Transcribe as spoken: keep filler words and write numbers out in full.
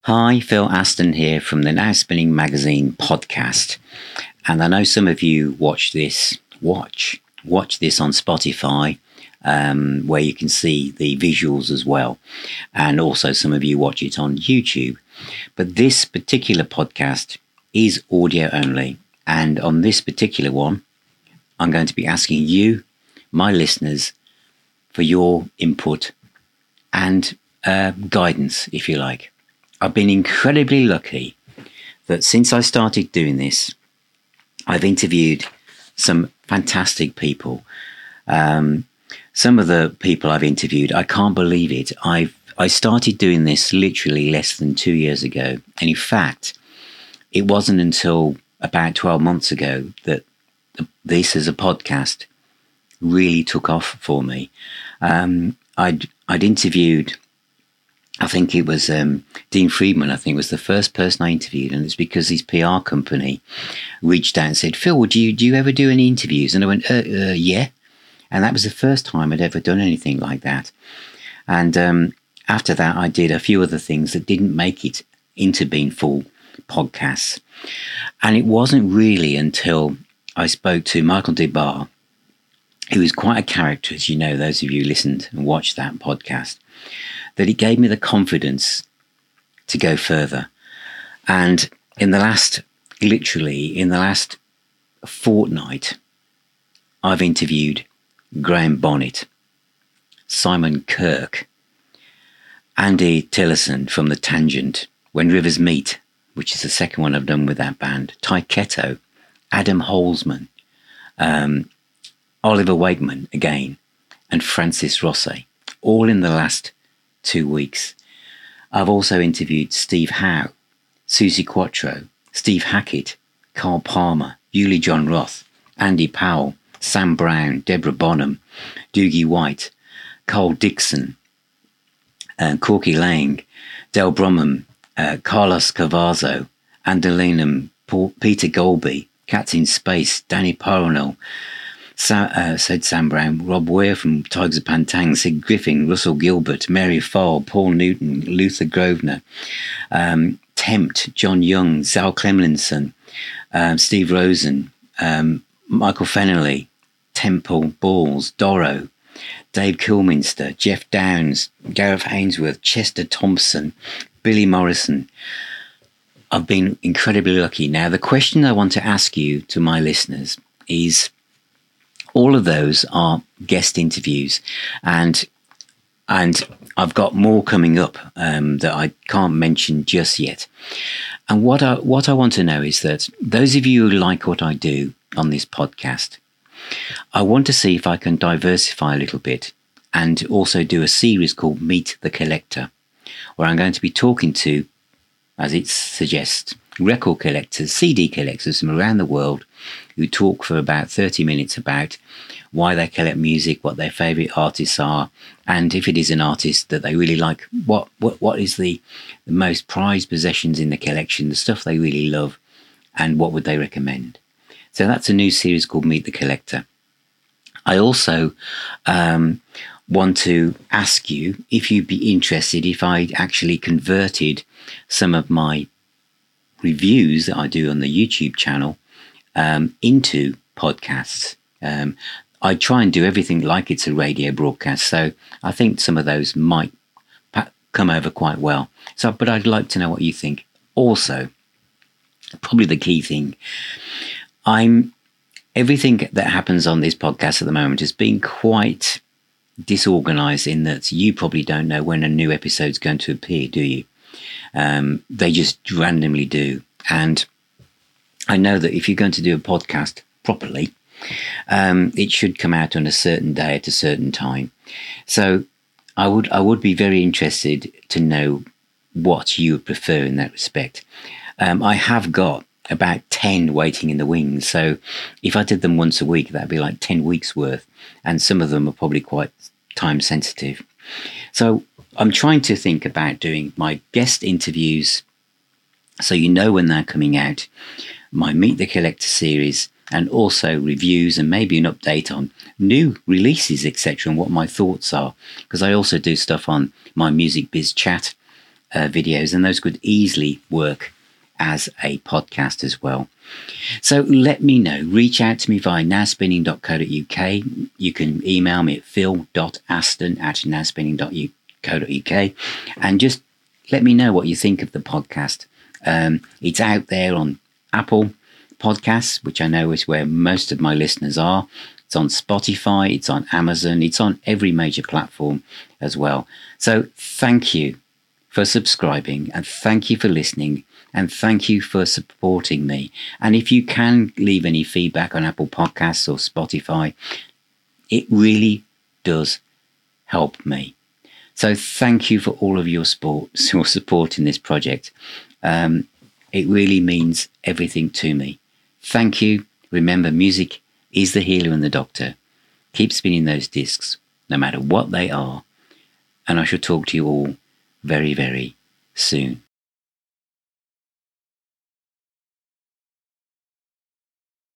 Hi, Phil Aston here from the Now Spinning Magazine podcast. And I know some of you watch this, watch, watch this on Spotify, um, where you can see the visuals as well. And also some of you watch it on YouTube. But this particular podcast is audio only. And on this particular one, I'm going to be asking you, my listeners, for your input and uh, guidance, if you like. I've been incredibly lucky that since I started doing this, I've interviewed some fantastic people. Um, some of the people I've interviewed, I can't believe it. I've I started doing this literally less than two years ago. And in fact, it wasn't until about twelve months ago that this as a podcast really took off for me. Um, I'd, I'd interviewed... I think it was um, Dean Friedman, I think, was the first person I interviewed. And it's because his P R company reached out and said, Phil, do you, do you ever do any interviews? And I went, uh, uh, yeah. And that was the first time I'd ever done anything like that. And um, after that, I did a few other things that didn't make it into being full podcasts. And it wasn't really until I spoke to Michael DeBar, who is quite a character, as you know, those of you who listened and watched that podcast, that it gave me the confidence to go further. And in the last, literally, in the last fortnight, I've interviewed Graham Bonnet, Simon Kirke, Andy Tillison from The Tangent, When Rivers Meet, which is the second one I've done with that band, Ty Ketto, Adam Holzman, um, Oliver Wakeman again, and Francis Rosset, all in the last two weeks. I've also interviewed Steve Howe, Suzi Quatro, Steve Hackett, Carl Palmer, Yuli John Roth, Andy Powell, Sam Brown, Deborah Bonham, Doogie White, Carl Dixon, uh, Corky Lang, Del Brumham, uh, Carlos Cavazo, Andalinum, Paul, Peter Golby, Cats in Space, Danny Parnell, Sa- uh, said Sam Brown, Rob Weir from Tigers of Pantang, Sid Griffin, Russell Gilbert, Mary Farr, Paul Newton, Luther Grosvenor, um, Tempt, John Young, Zal Clemlinson, um, Steve Rosen, um, Michael Fennelly, Temple Balls, Doro, Dave Kilminster, Jeff Downs, Gareth Ainsworth, Chester Thompson, Billy Morrison. I've been incredibly lucky. Now, the question I want to ask you, to my listeners, is all of those are guest interviews, and and I've got more coming up um, that I can't mention just yet. And what I what I want to know is that those of you who like what I do on this podcast, I want to see if I can diversify a little bit and also do a series called Meet the Collector, where I'm going to be talking to, as it suggests, record collectors, C D collectors from around the world who talk for about thirty minutes about why they collect music, what their favourite artists are, and if it is an artist that they really like, what what, what is the, the most prized possessions in the collection, the stuff they really love, and what would they recommend. So that's a new series called Meet the Collector. I also um, want to ask you if you'd be interested if I actually converted some of my reviews that I do on the YouTube channel um, into podcasts. Um, I try and do everything like it's a radio broadcast, so I think some of those might pa- come over quite well. So, but I'd like to know what you think. Also, probably the key thing, I'm everything that happens on this podcast at the moment has been quite disorganized in that you probably don't know when a new episode's going to appear, do you? Um, they just randomly do. And I know that if you're going to do a podcast properly, um, it should come out on a certain day at a certain time. So I would I would be very interested to know what you would prefer in that respect. Um, I have got about ten waiting in the wings. So if I did them once a week, that'd be like ten weeks worth. And some of them are probably quite time sensitive. So I'm trying to think about doing my guest interviews so you know when they're coming out, my Meet the Collector series, and also reviews and maybe an update on new releases, et cetera, and what my thoughts are. Because I also do stuff on my Music Biz Chat uh, videos, and those could easily work as a podcast as well. So let me know. Reach out to me via nowspinning dot co dot uk. You can email me at phil dot aston at nowspinning dot co dot uk, and just let me know what you think of the podcast. Um, it's out there on Apple Podcasts, which I know is where most of my listeners are. It's on Spotify, it's on Amazon, it's on every major platform as well. So thank you for subscribing, and thank you for listening, and thank you for supporting me. And if you can leave any feedback on Apple Podcasts or Spotify, it really does help me. So thank you for all of your support, your support in this project. Um, it really means everything to me. Thank you. Remember, music is the healer and the doctor. Keep spinning those discs, no matter what they are. And I shall talk to you all very, very soon.